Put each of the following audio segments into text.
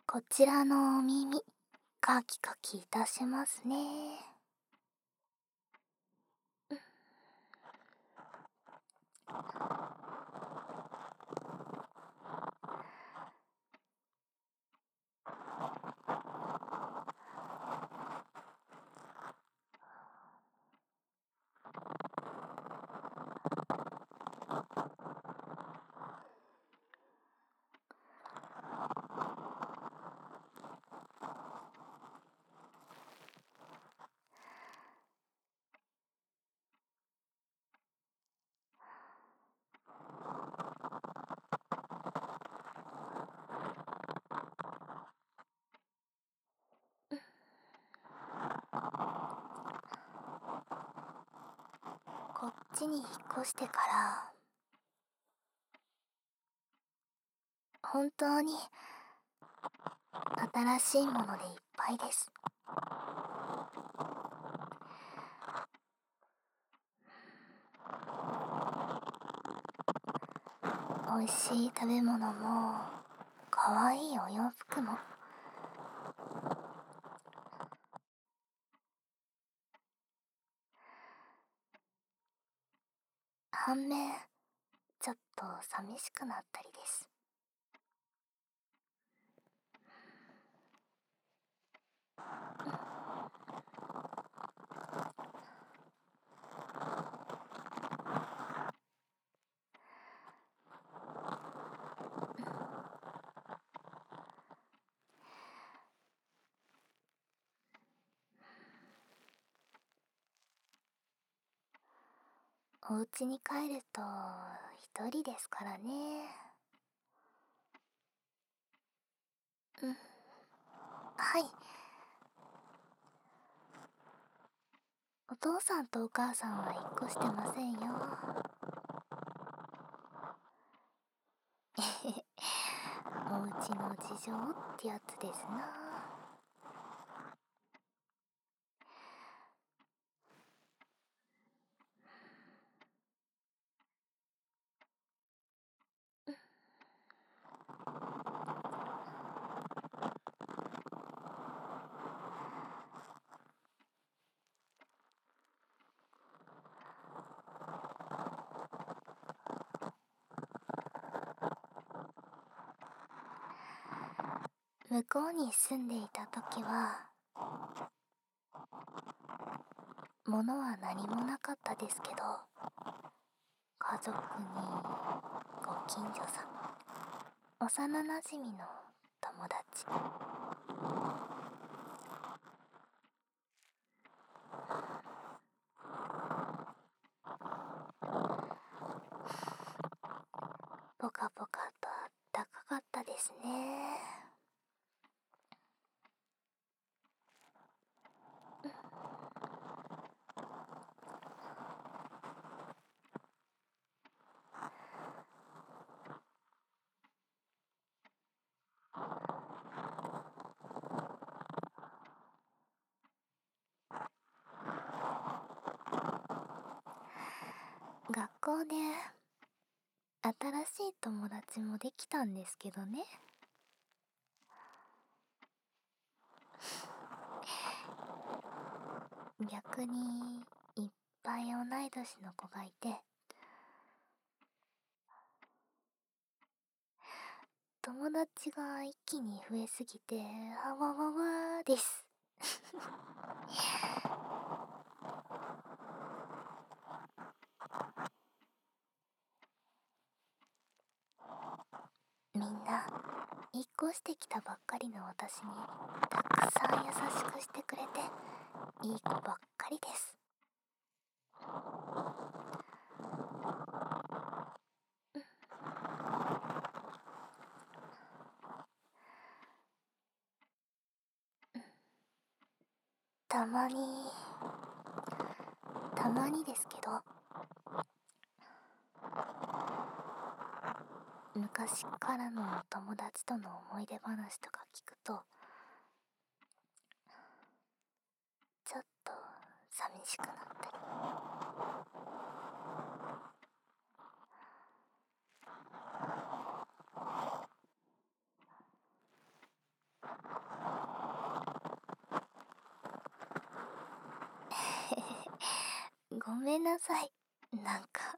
こちらのお耳、カキカキいたしますね。こっちに引っ越してから本当に新しいものでいっぱいです。美味しい食べ物もかわいいお洋服も、反面ちょっと寂しくなったりです。お家に帰ると一人ですからね。はい。お父さんとお母さんは引っ越してませんよ。お家の事情ってやつですな。向こうに住んでいた時は物は何もなかったですけど、家族にご近所さん、幼なじみの友達、ポカポカとあったかかったですね。学校で新しい友達もできたんですけどね。逆にいっぱい同い年の子がいて、友達が一気に増えすぎてあわわわです。みんな引っ越してきたばっかりの私にたくさん優しくしてくれていい子ばっかりです。たまにたまにですけど、昔からの友達との思い出話とか聞くとちょっと寂しくなったり。 ごめんなさい。なんか。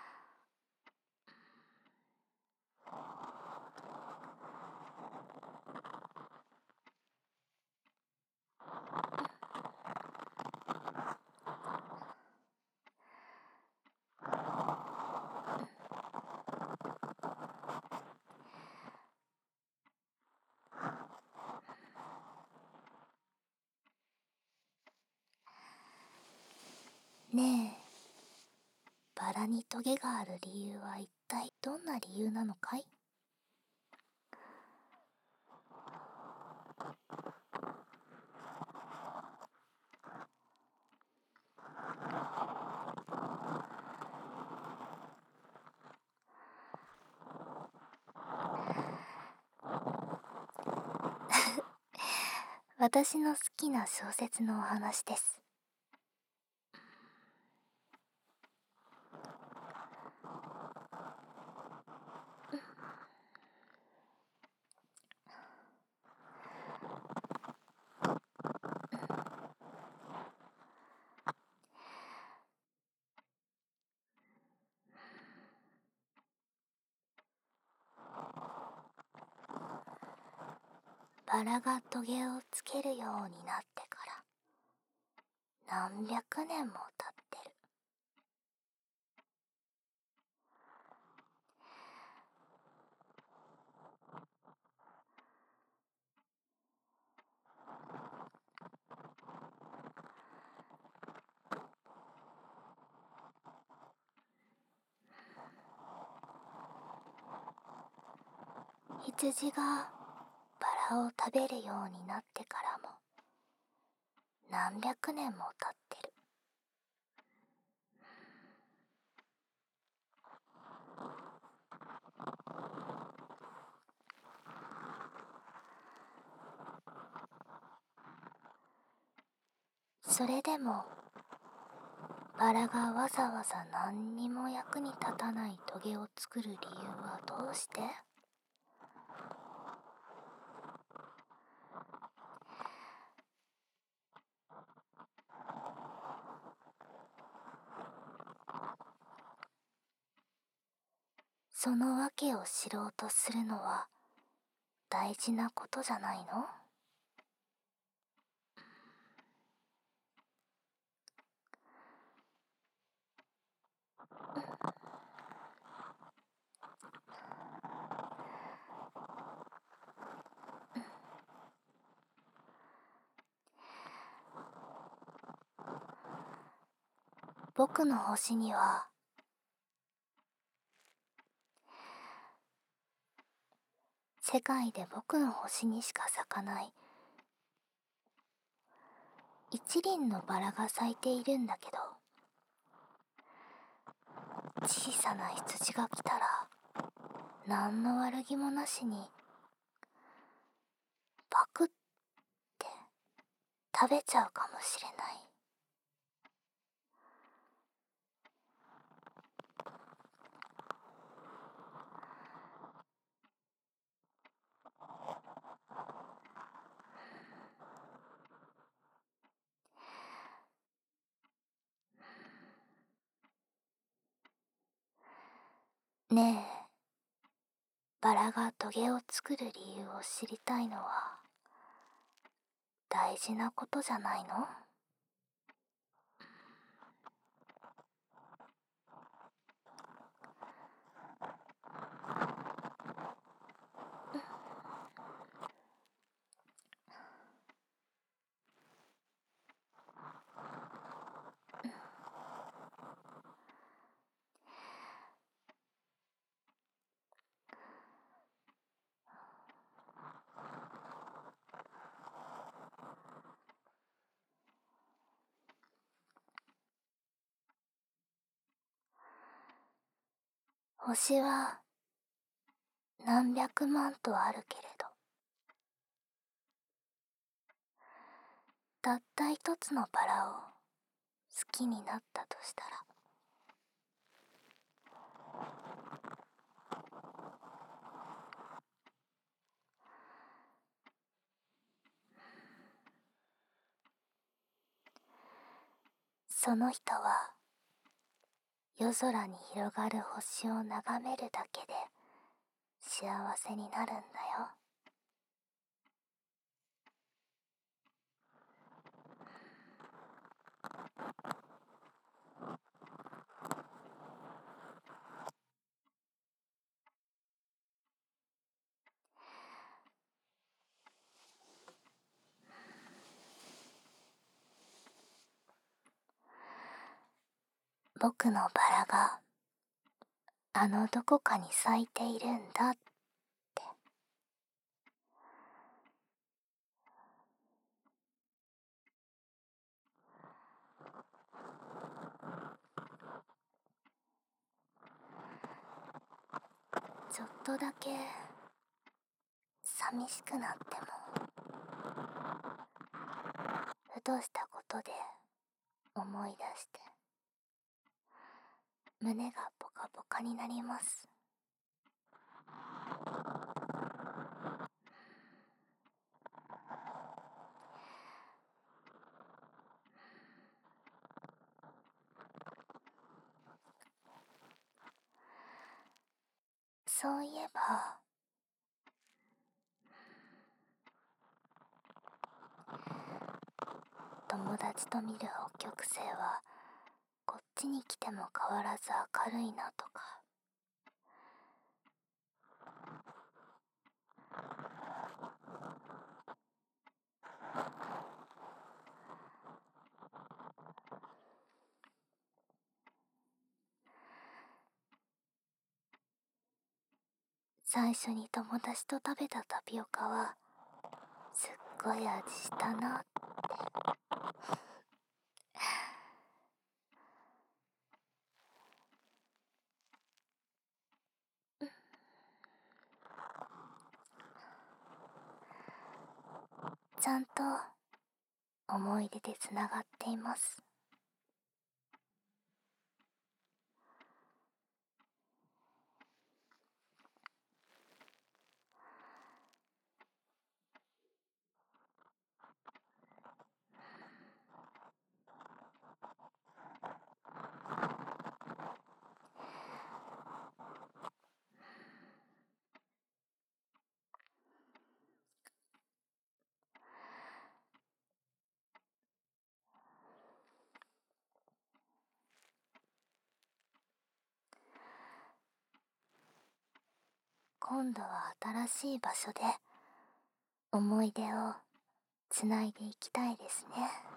ねえ、バラにトゲがある理由は一体どんな理由なのかい？私の好きな小説のお話です。バラがトゲをつけるようになってから何百年も経ってる。羊がバラを食べるようになってからも何百年も経ってる。それでもバラがわざわざ何にも役に立たないトゲを作る理由はどうして？その訳を知ろうとするのは大事なことじゃないの？僕の星には世界で僕の星にしか咲かない一輪のバラが咲いているんだけど、小さな羊が来たら何の悪気もなしにパクって食べちゃうかもしれない。ねえ、バラがトゲを作る理由を知りたいのは大事なことじゃないの？星は何百万とあるけれど、たった一つのバラを好きになったとしたら、その人は夜空に広がる星を眺めるだけで幸せになるんだよ。僕のバラがあのどこかに咲いているんだって。ちょっとだけ寂しくなっても、ふとしたことで思い出して胸がポカポカになります。そういえば、友達と見る北極星はこっちに来ても変わらず明るいなとか。最初に友達と食べたタピオカはすっごい味したなって。ちゃんと思い出でつながっています。今度は新しい場所で思い出をつないでいきたいですね。